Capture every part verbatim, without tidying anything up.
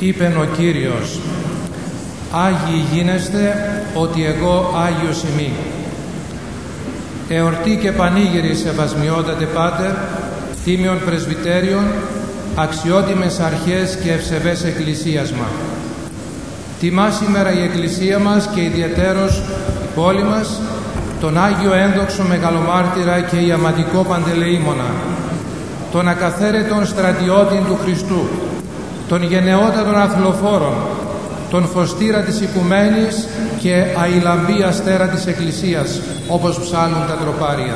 Είπεν ο Κύριος, Άγιοι γίνεστε, ότι εγώ Άγιος ημί. Εορτή και πανήγυρη σεβασμιότατε Πάτερ, τίμιον πρεσβυτέριον, αξιότιμες αρχές και ευσεβές εκκλησίασμα. Τιμά σήμερα η Εκκλησία μας και ιδιαιτέρως η πόλη μας, τον Άγιο Ένδοξο Μεγαλομάρτυρα και Ιαματικό Παντελεήμονα, τον ακαθαίρετον στρατιώτη του Χριστού, τον γενναιότατον αθλοφόρον, τον φωστήρα της οικουμένης και αηλαμπή αστέρα της Εκκλησίας, όπως ψάλουν τα τροπάρια.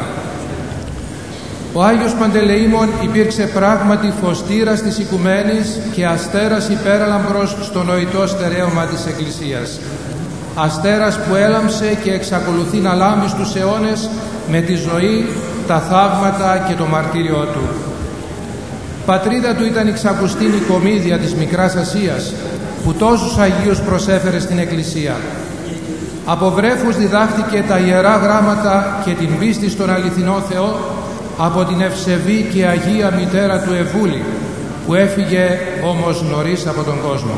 Ο Άγιος Παντελεήμων υπήρξε πράγματι φωστήρας της οικουμένης και αστέρας υπέραλαμπρος στο νοητό στερέωμα της Εκκλησίας. Αστέρας που έλαμψε και εξακολουθεί να λάμπει στους αιώνες με τη ζωή, τα θαύματα και το μαρτύριό του. Πατρίδα του ήταν η ξακουστή Νικομίδια της Μικράς Ασίας, που τόσους Αγίους προσέφερε στην Εκκλησία. Από βρέφους διδάχθηκε τα Ιερά Γράμματα και την πίστη στον αληθινό Θεό από την ευσεβή και Αγία Μητέρα του Εβούλη, που έφυγε όμως νωρίς από τον κόσμο.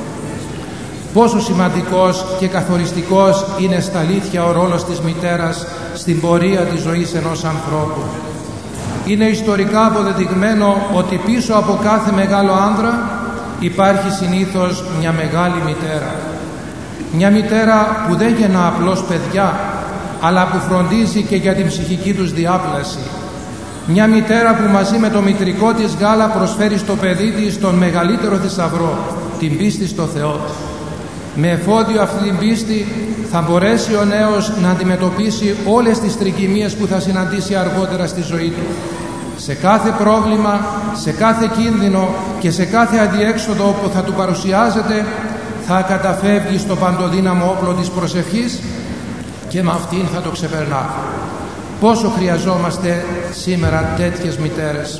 Πόσο σημαντικός και καθοριστικός είναι στα αλήθεια ο ρόλος της μητέρας στην πορεία της ζωής ενός ανθρώπου. Είναι ιστορικά αποδεδειγμένο ότι πίσω από κάθε μεγάλο άνδρα υπάρχει συνήθως μια μεγάλη μητέρα. Μια μητέρα που δεν γεννά απλώς παιδιά, αλλά που φροντίζει και για την ψυχική τους διάπλαση. Μια μητέρα που μαζί με το μητρικό της γάλα προσφέρει στο παιδί της τον μεγαλύτερο θησαυρό, την πίστη στο Θεό. Με εφόδιο αυτή την πίστη θα μπορέσει ο νέος να αντιμετωπίσει όλες τις τρικυμίες που θα συναντήσει αργότερα στη ζωή του. Σε κάθε πρόβλημα, σε κάθε κίνδυνο και σε κάθε αδιέξοδο που θα του παρουσιάζεται, θα καταφεύγει στο παντοδύναμο όπλο της προσευχής και με αυτήν θα το ξεπερνά. Πόσο χρειαζόμαστε σήμερα τέτοιες μητέρες.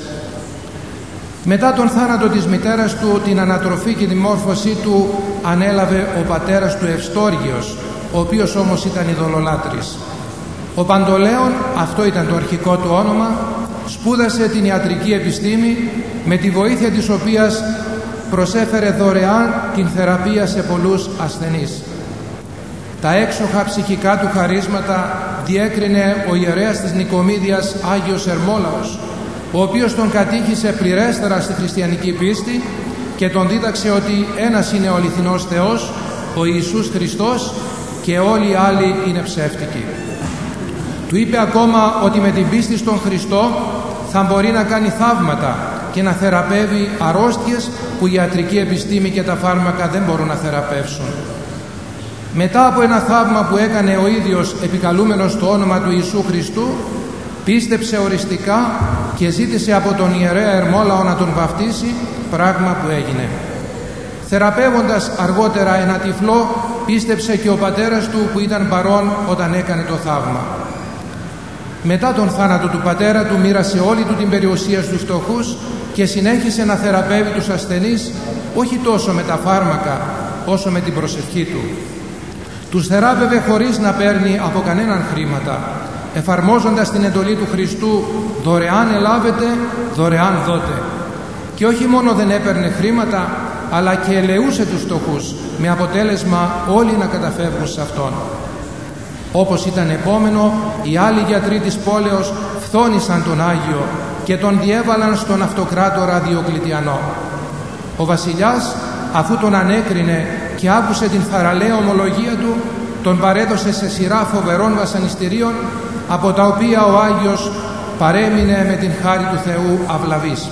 Μετά τον θάνατο της μητέρας του, την ανατροφή και τη μόρφωσή του ανέλαβε ο πατέρας του Ευστόργιος, ο οποίος όμως ήταν ειδωλολάτρης. Ο Παντολέων, αυτό ήταν το αρχικό του όνομα, σπούδασε την ιατρική επιστήμη, με τη βοήθεια της οποίας προσέφερε δωρεάν την θεραπεία σε πολλούς ασθενείς. Τα έξοχα ψυχικά του χαρίσματα διέκρινε ο ιερέας της Νικομίδιας Άγιος Ερμόλαος, ο οποίος τον κατήχησε πληρέστερα στη χριστιανική πίστη και τον δίδαξε ότι ένας είναι ο αληθινός Θεός, ο Ιησούς Χριστός, και όλοι οι άλλοι είναι ψεύτικοι. Του είπε ακόμα ότι με την πίστη στον Χριστό θα μπορεί να κάνει θαύματα και να θεραπεύει αρρώστιες που η ιατρική επιστήμη και τα φάρμακα δεν μπορούν να θεραπεύσουν. Μετά από ένα θαύμα που έκανε ο ίδιος επικαλούμενος το όνομα του Ιησού Χριστού, πίστεψε οριστικά και ζήτησε από τον ιερέα Ερμόλαο να τον βαφτίσει, πράγμα που έγινε. Θεραπεύοντας αργότερα ένα τυφλό, πίστεψε και ο πατέρας του που ήταν παρόν όταν έκανε το θαύμα. Μετά τον θάνατο του πατέρα του μοίρασε όλη του την περιουσία στους φτωχούς και συνέχισε να θεραπεύει τους ασθενείς όχι τόσο με τα φάρμακα όσο με την προσευχή του. Τους θεράπευε χωρίς να παίρνει από κανέναν χρήματα, εφαρμόζοντας την εντολή του Χριστού «δωρεάν ελάβετε, δωρεάν δότε». Και όχι μόνο δεν έπαιρνε χρήματα, αλλά και ελεούσε τους φτωχούς, με αποτέλεσμα όλοι να καταφεύγουν σε Αυτόν. Όπως ήταν επόμενο, οι άλλοι γιατροί της πόλεως φθόνησαν τον Άγιο και τον διέβαλαν στον αυτοκράτορα Διοκλητιανό. Ο βασιλιάς, αφού τον ανέκρινε και άκουσε την θαραλέα ομολογία του, τον παρέδωσε σε σειρά φοβερών βασανιστήριων, από τα οποία ο Άγιος παρέμεινε με την χάρη του Θεού αυλαβής.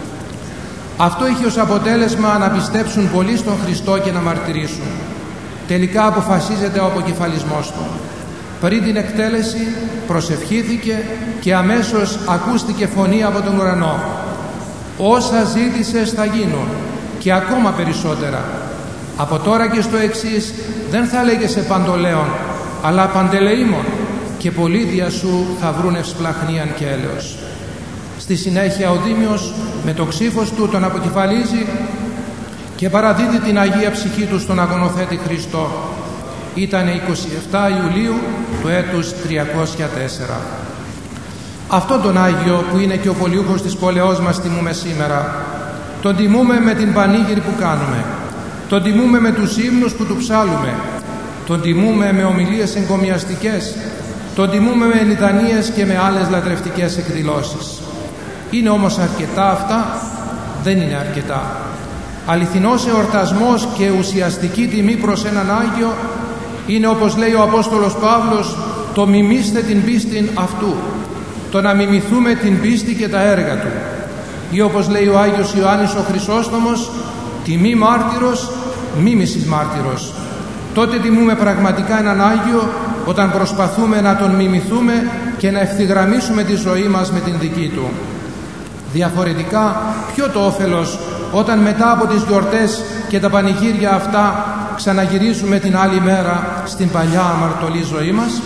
Αυτό είχε ως αποτέλεσμα να πιστέψουν πολλοί στον Χριστό και να μαρτυρήσουν. Τελικά αποφασίζεται ο αποκεφαλισμός του. Πριν την εκτέλεση προσευχήθηκε και αμέσως ακούστηκε φωνή από τον ουρανό. «Όσα ζήτησες θα γίνουν και ακόμα περισσότερα. Από τώρα και στο εξής δεν θα λέγεσαι Παντολέων, αλλά Παντελεήμων, και πολλοί δια σου θα βρουν ευσπλαχνίαν και έλεος». Στη συνέχεια ο Δήμιος με το ξύφος του τον αποκεφαλίζει και παραδίδει την Αγία Ψυχή του στον αγωνοθέτη Χριστό. Ήταν εικοστή εβδόμη Ιουλίου του έτους τριακόσια τέσσερα. Αυτόν τον Άγιο που είναι και ο πολιούχος της πόλεως μας τιμούμε σήμερα. Τον τιμούμε με την πανήγυρη που κάνουμε. Τον τιμούμε με τους ύμνους που του ψάλουμε. Τον τιμούμε με ομιλίες εγκομιαστικές. Τον τιμούμε με λιτανίες και με άλλες λατρευτικές εκδηλώσεις. Είναι όμως αρκετά αυτά? Δεν είναι αρκετά. Αληθινός εορτασμός και ουσιαστική τιμή προς έναν Άγιο είναι, όπως λέει ο Απόστολος Παύλος, το μιμήστε την πίστη αυτού, το να μιμηθούμε την πίστη και τα έργα του. Ή όπως λέει ο Άγιος Ιωάννης ο Χρυσόστομος, τιμή μάρτυρος, μίμησης μάρτυρος. Τότε τιμούμε πραγματικά έναν Άγιο όταν προσπαθούμε να τον μιμηθούμε και να ευθυγραμμίσουμε τη ζωή μας με την δική του. Διαφορετικά, ποιο το όφελος όταν μετά από τις γιορτές και τα πανηγύρια αυτά ξαναγυρίζουμε την άλλη μέρα στην παλιά αμαρτωλή ζωή μας?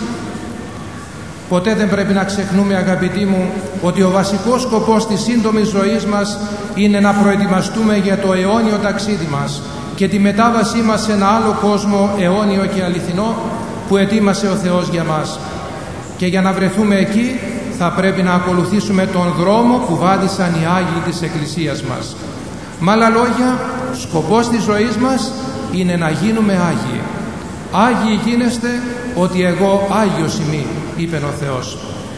Ποτέ δεν πρέπει να ξεχνούμε, αγαπητοί μου, ότι ο βασικός σκοπός της σύντομης ζωής μας είναι να προετοιμαστούμε για το αιώνιο ταξίδι μας και τη μετάβασή μας σε ένα άλλο κόσμο αιώνιο και αληθινό που ετοίμασε ο Θεός για μας. Και για να βρεθούμε εκεί θα πρέπει να ακολουθήσουμε τον δρόμο που βάδισαν οι Άγιοι της Εκκλησίας μας. Με άλλα λόγια, σκοπός της ζωής μας είναι να γίνουμε Άγιοι. Άγιοι γίνεστε ότι εγώ Άγιος ημί, είπε ο Θεός.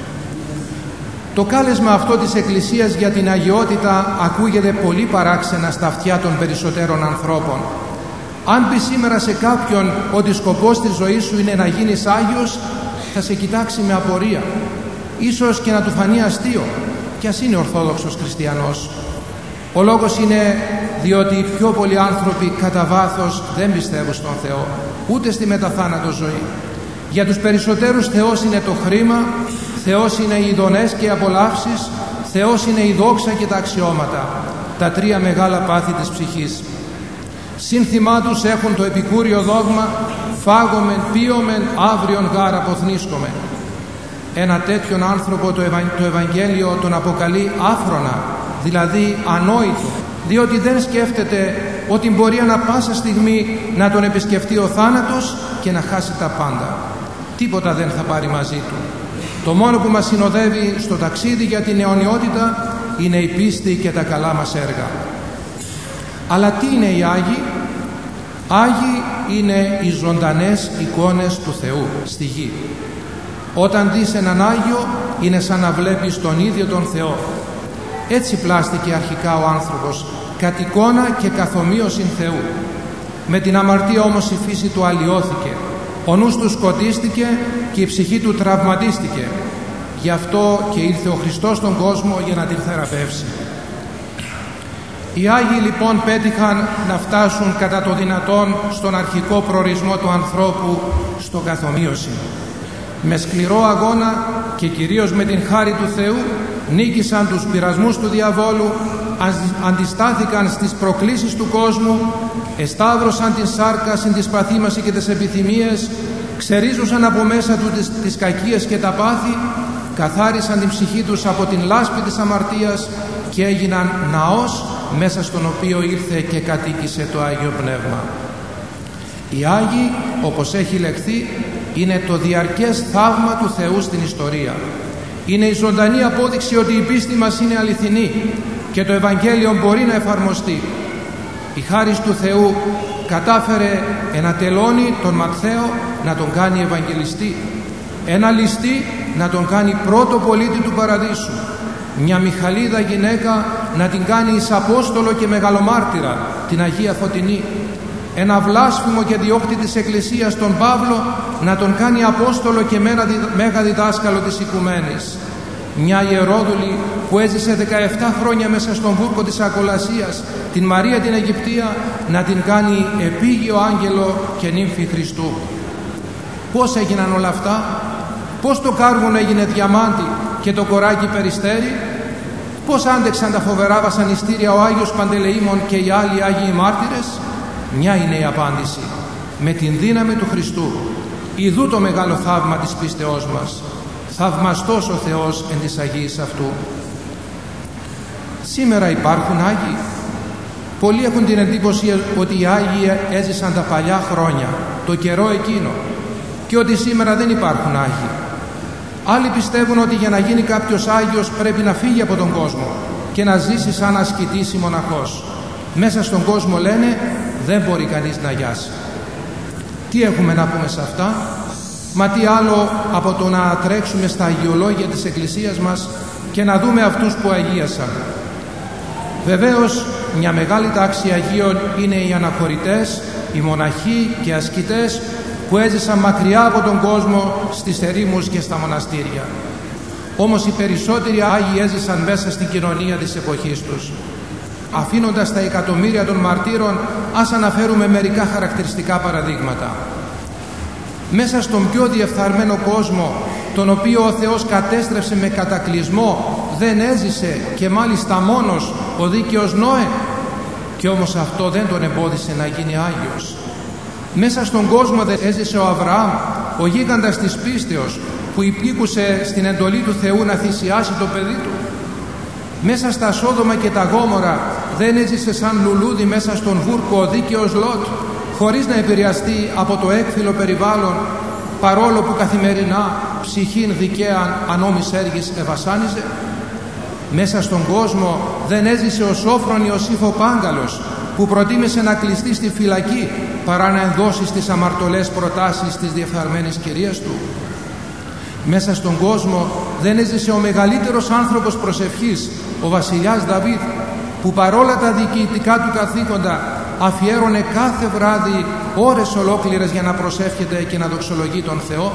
Το κάλεσμα αυτό της Εκκλησίας για την αγιότητα ακούγεται πολύ παράξενα στα αυτιά των περισσότερων ανθρώπων. Αν πει σήμερα σε κάποιον ότι σκοπός της ζωής σου είναι να γίνεις Άγιος, θα σε κοιτάξει με απορία, ίσως και να του φανεί αστείο, κι ας είναι ορθόδοξος χριστιανός. Ο λόγος είναι διότι οι πιο πολλοί άνθρωποι κατά βάθος δεν πιστεύουν στον Θεό, ούτε στη μεταθάνατο ζωή. Για τους περισσότερους Θεός είναι το χρήμα, Θεός είναι οι ειδονές και οι απολαύσεις, Θεός είναι η δόξα και τα αξιώματα, τα τρία μεγάλα πάθη της ψυχής. Σύνθημά τους έχουν το επικούριο δόγμα «Φάγομεν, πίομεν, αύριον γάρ αποθνίσκομεν». Ένα τέτοιον άνθρωπο το, Ευα... το Ευαγγέλιο τον αποκαλεί άφρονα, δηλαδή ανόητο, διότι δεν σκέφτεται ότι μπορεί ανα πάσα στιγμή να τον επισκεφτεί ο θάνατος και να χάσει τα πάντα. Τίποτα δεν θα πάρει μαζί του. Το μόνο που μας συνοδεύει στο ταξίδι για την αιωνιότητα είναι η πίστη και τα καλά μας έργα. Αλλά τι είναι οι Άγιοι? Άγιοι είναι οι ζωντανές εικόνες του Θεού στη γη. Όταν δεις έναν Άγιο είναι σαν να βλέπεις τον ίδιο τον Θεό. Έτσι πλάστηκε αρχικά ο άνθρωπος, κατ' εικόνα και καθομοίωσιν Θεού. Με την αμαρτία όμως η φύση του αλλοιώθηκε, ο νους του σκοτίστηκε και η ψυχή του τραυματίστηκε. Γι' αυτό και ήρθε ο Χριστός στον κόσμο για να την θεραπεύσει. Οι Άγιοι λοιπόν πέτυχαν να φτάσουν κατά το δυνατόν στον αρχικό προορισμό του ανθρώπου, στο καθομοίωση. Με σκληρό αγώνα και κυρίως με την χάρη του Θεού νίκησαν τους πειρασμούς του διαβόλου, αντιστάθηκαν στις προκλήσεις του κόσμου, εσταύρωσαν την σάρκα συν της παθήμαση και τις επιθυμίες, ξερίζωσαν από μέσα του τις, τις κακίες και τα πάθη, καθάρισαν την ψυχή τους από την λάσπη της αμαρτίας και έγιναν ναός μέσα στον οποίο ήρθε και κατοίκησε το Άγιο Πνεύμα. Οι Άγιοι, όπως έχει λεχθεί, είναι το διαρκές θαύμα του Θεού στην ιστορία. Είναι η ζωντανή απόδειξη ότι η πίστη μας είναι αληθινή και το Ευαγγέλιο μπορεί να εφαρμοστεί. Η χάρις του Θεού κατάφερε ένα τελώνη, τον Ματθαίο, να τον κάνει Ευαγγελιστή, ένα ληστή να τον κάνει πρώτο πολίτη του Παραδείσου, μια Μιχαλίδα γυναίκα να την κάνει εις Απόστολο και μεγαλομάρτυρα, την Αγία Φωτεινή, ένα βλάσφημο και διώκτη της Εκκλησίας τον Παύλο να τον κάνει Απόστολο και μέγα διδάσκαλο της Οικουμένης, μια Ιερόδουλη που έζησε δεκαεπτά χρόνια μέσα στον βούρκο της Ακολασίας, την Μαρία την Αιγυπτία, να την κάνει επίγειο άγγελο και νύμφη Χριστού. Πώς έγιναν όλα αυτά? Πώς το κάρβουνο έγινε διαμάντι και το κοράκι περιστέρι? Πώς άντεξαν τα φοβερά βασανιστήρια ο Άγιος Παντελεήμων και οι άλλοι Άγιοι Μάρτυρες? Μια είναι η απάντηση: με την δύναμη του Χριστού. Ιδού το μεγάλο θαύμα της πίστεώς μας. Θαυμαστός ο Θεός εν της Αγίας αυτού. Σήμερα υπάρχουν Άγιοι. Πολλοί έχουν την εντύπωση ότι οι Άγιοι έζησαν τα παλιά χρόνια, το καιρό εκείνο, και ότι σήμερα δεν υπάρχουν Άγιοι. Άλλοι πιστεύουν ότι για να γίνει κάποιος Άγιος πρέπει να φύγει από τον κόσμο και να ζήσει σαν ασκητής ή μοναχός. Μέσα στον κόσμο, λένε, δεν μπορεί κανείς να γιάσει. Τι έχουμε να πούμε σε αυτά? Μα τι άλλο από το να τρέξουμε στα αγιολόγια της Εκκλησίας μας και να δούμε αυτούς που αγίασαν. Βεβαίως μια μεγάλη τάξη Αγίων είναι οι αναχωρητές, οι μοναχοί και ασκητές που έζησαν μακριά από τον κόσμο στις ερήμους και στα μοναστήρια. Όμως οι περισσότεροι Άγιοι έζησαν μέσα στην κοινωνία της εποχής τους. Αφήνοντας τα εκατομμύρια των μαρτύρων, ας αναφέρουμε μερικά χαρακτηριστικά παραδείγματα. Μέσα στον πιο διεφθαρμένο κόσμο, τον οποίο ο Θεός κατέστρεψε με κατακλυσμό, δεν έζησε και μάλιστα μόνος ο δίκαιος Νόε, και όμως αυτό δεν τον εμπόδισε να γίνει Άγιος. Μέσα στον κόσμο δεν έζησε ο Αβραάμ, ο γίγαντας της πίστεως, που υπήκουσε στην εντολή του Θεού να θυσιάσει το παιδί του. Μέσα στα Σόδομα και τα Γόμορα δεν έζησε σαν λουλούδι μέσα στον βούρκο ο δίκαιος Λότ, χωρίς να επηρεαστεί από το έκφυλο περιβάλλον, παρόλο που καθημερινά ψυχήν δικαίαν ανώμης έργης ευασάνιζε. Μέσα στον κόσμο δεν έζησε ο Σόφρονιος Υφοπάγκαλος, που προτίμησε να κλειστεί στη φυλακή παρά να ενδώσει στις αμαρτωλές προτάσεις της διεφθαρμένης κυρίας του. Μέσα στον κόσμο δεν έζησε ο μεγαλύτερος άνθρωπος προσευχής, ο βασιλιάς Δαβίδ, που παρόλα τα διοικητικά του καθήκοντα αφιέρωνε κάθε βράδυ ώρες ολόκληρες για να προσεύχεται και να δοξολογεί τον Θεό.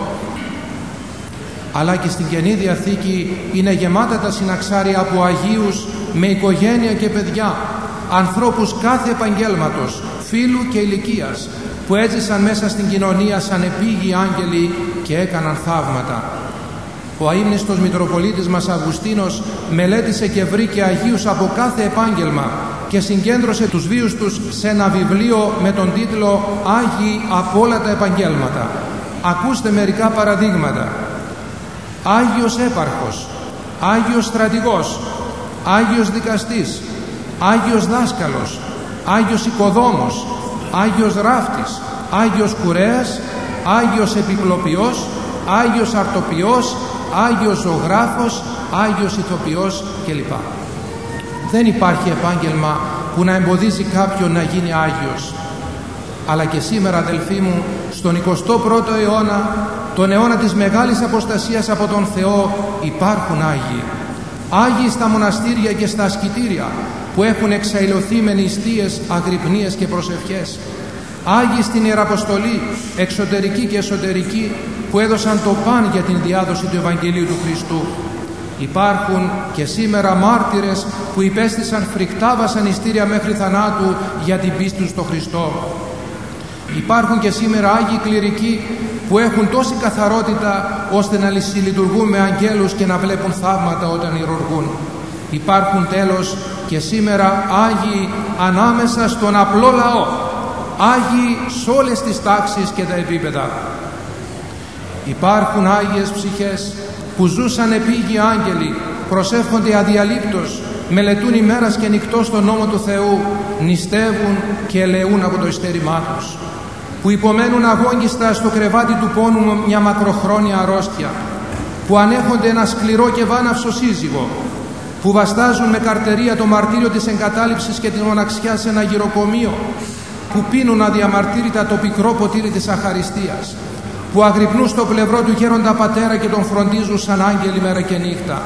Αλλά και στην Καινή Διαθήκη είναι γεμάτα τα συναξάρια από Αγίους με οικογένεια και παιδιά, ανθρώπους κάθε επαγγέλματος, φύλου και ηλικίας, που έζησαν μέσα στην κοινωνία σαν επίγειοι άγγελοι και έκαναν θαύματα. Ο αείμνηστος Μητροπολίτης μας Αυγουστίνος μελέτησε και βρήκε Αγίους από κάθε επάγγελμα και συγκέντρωσε τους βίους τους σε ένα βιβλίο με τον τίτλο «Άγιοι από όλα τα επαγγέλματα». Ακούστε μερικά παραδείγματα. Άγιος έπαρχος, Άγιος στρατηγός, Άγιος δικαστής, Άγιος δάσκαλος, Άγιος οικοδόμος, Άγιος ράφτης, Άγιος κουρέας, Άγιος επιπλοποιός, Άγιος αρτοποιός, Άγιος ζωγράφος, Άγιος ηθοποιός κλπ. Δεν υπάρχει επάγγελμα που να εμποδίζει κάποιον να γίνει Άγιος. Αλλά και σήμερα, αδελφοί μου, στον εικοστό πρώτο αιώνα, τον αιώνα της μεγάλης αποστασίας από τον Θεό, υπάρχουν Άγιοι. Άγιοι στα μοναστήρια και στα ασκητήρια, που έχουν εξαϊλωθεί με νηστείες, αγρυπνίες και προσευχές. Άγιοι στην Ιεραποστολή, εξωτερική και εσωτερική, που έδωσαν το παν για την διάδοση του Ευαγγελίου του Χριστού. Υπάρχουν και σήμερα μάρτυρες που υπέστησαν φρικτά βασανιστήρια μέχρι θανάτου για την πίστη τους στο Χριστό. Υπάρχουν και σήμερα Άγιοι κληρικοί που έχουν τόση καθαρότητα ώστε να συλλειτουργούν με αγγέλους και να βλέπουν θαύματα όταν ιερουργούν. Υπάρχουν τέλος και σήμερα Άγιοι ανάμεσα στον απλό λαό, Άγιοι σε όλες τις τάξεις και τα επίπεδα. Υπάρχουν Άγιες ψυχές που ζούσαν επίγειοι άγγελοι, προσεύχονται αδιαλείπτως, μελετούν ημέρας και νυχτός τον νόμο του Θεού, νηστεύουν και ελεούν από το ειστέρημά τους, που υπομένουν αγόγγιστα στο κρεβάτι του πόνου μια μακροχρόνια αρρώστια, που ανέχονται ένα σκληρό και βάναυσο σύζυγο, που βαστάζουν με καρτερία το μαρτύριο της εγκατάλειψης και της μοναξιάς σε ένα γυροκομείο, που πίνουν αδιαμαρτύρητα το πικρό ποτήρι της αχαριστίας, που αγρυπνούν στο πλευρό του γέροντα πατέρα και τον φροντίζουν σαν άγγελοι μέρα και νύχτα,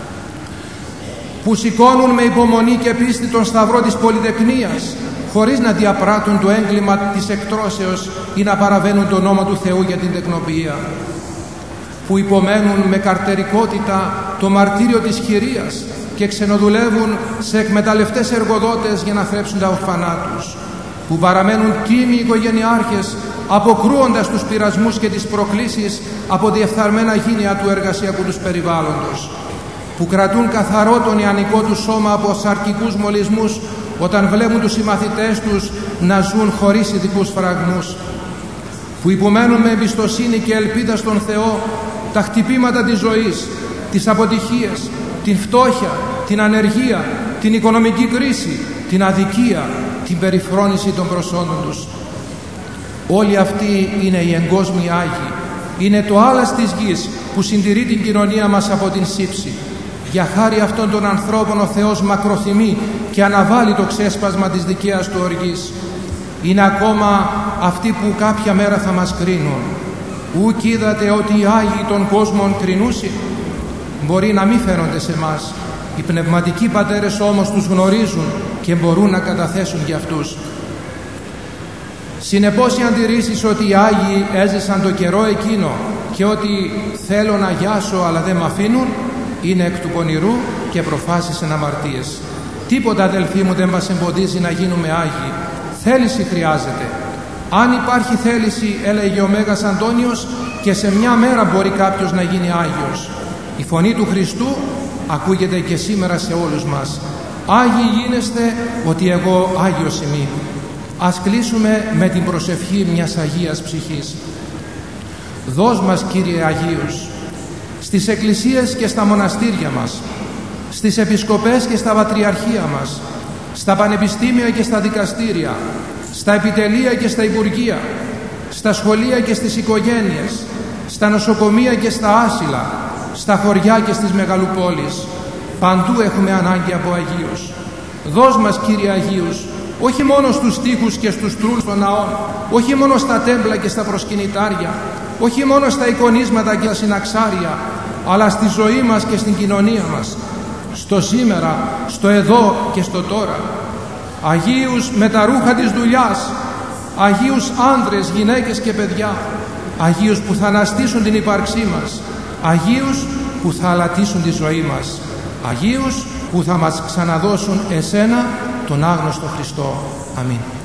που σηκώνουν με υπομονή και πίστη τον σταυρό της πολυτεκνίας, χωρίς να διαπράττουν το έγκλημα της εκτρώσεως ή να παραβαίνουν τον νόμο του Θεού για την τεκνοποιία, που υπομένουν με καρτερικότητα το μαρτύριο της χειρίας και ξενοδουλεύουν σε εκμεταλλευτές εργοδότες για να θρέψουν τα ορφανά τους, που παραμένουν τίμοι οικογενειάρχες αποκρούοντας τους πειρασμούς και τις προκλήσεις από διεφθαρμένα γήνια του εργασιακού τους περιβάλλοντος, που κρατούν καθαρό τον ιανικό του σώμα από σαρκικούς μολυσμούς όταν βλέπουν τους συμμαθητές τους να ζουν χωρίς ειδικούς φραγμούς, που υπομένουν με εμπιστοσύνη και ελπίδα στον Θεό τα χτυπήματα της ζωής, τις αποτυχίες, την φτώχεια, την ανεργία, την οικονομική κρίση, την αδικία, την περιφρόνηση των προσόντων τους. Όλοι αυτοί είναι οι εγκόσμιοι Άγιοι. Είναι το άλας της γης που συντηρεί την κοινωνία μας από την σύψη. Για χάρη αυτών των ανθρώπων ο Θεός μακροθυμεί και αναβάλει το ξέσπασμα της δικαίας του οργής. Είναι ακόμα αυτοί που κάποια μέρα θα μας κρίνουν. Ουκ είδατε ότι οι Άγιοι των κόσμων κρινούσι. Μπορεί να μην φαίνονται σε μας. Οι πνευματικοί πατέρες όμως τους γνωρίζουν και μπορούν να καταθέσουν για αυτούς. Συνεπώς οι αντιρρήσεις ότι οι Άγιοι έζησαν το καιρό εκείνο και ότι θέλω να γιάσω αλλά δεν μ' αφήνουν είναι εκ του πονηρού και προφάσεις εν αμαρτίες. Τίποτα, αδελφοί μου, δεν μας εμποδίζει να γίνουμε Άγιοι. Θέληση χρειάζεται. Αν υπάρχει θέληση, έλεγε ο Μέγας Αντώνιος, και σε μια μέρα μπορεί κάποιος να γίνει Άγιος. Η φωνή του Χριστού ακούγεται και σήμερα σε όλους μας. Άγιοι γίνεστε ότι εγώ Άγιος είμαι. Ας κλείσουμε με την προσευχή μιας Αγίας ψυχής. Δώσ' μας, Κύριε, Αγίους, στις εκκλησίες και στα μοναστήρια μας, στις επισκοπές και στα πατριαρχία μας, στα πανεπιστήμια και στα δικαστήρια, στα επιτελεία και στα υπουργεία, στα σχολεία και στις οικογένειες, στα νοσοκομεία και στα άσυλα, στα χωριά και στις μεγαλοπόλεις. Παντού έχουμε ανάγκη από Αγίους. Δώσ' μας, Κύριε, Αγίους, όχι μόνο στους τοίχους και στους τρούλους των ναών, όχι μόνο στα τέμπλα και στα προσκυνητάρια, όχι μόνο στα εικονίσματα και στα συναξάρια, αλλά στη ζωή μας και στην κοινωνία μας, στο σήμερα, στο εδώ και στο τώρα. Αγίους με τα ρούχα της δουλειάς, Αγίους άνδρες, γυναίκες και παιδιά, Αγίους που θα αναστήσουν την ύπαρξή μας, Αγίους που θα αλατίσουν τη ζωή μας, Αγίους που θα μας ξαναδώσουν εσένα τον άγνωστο Χριστό. Αμήν.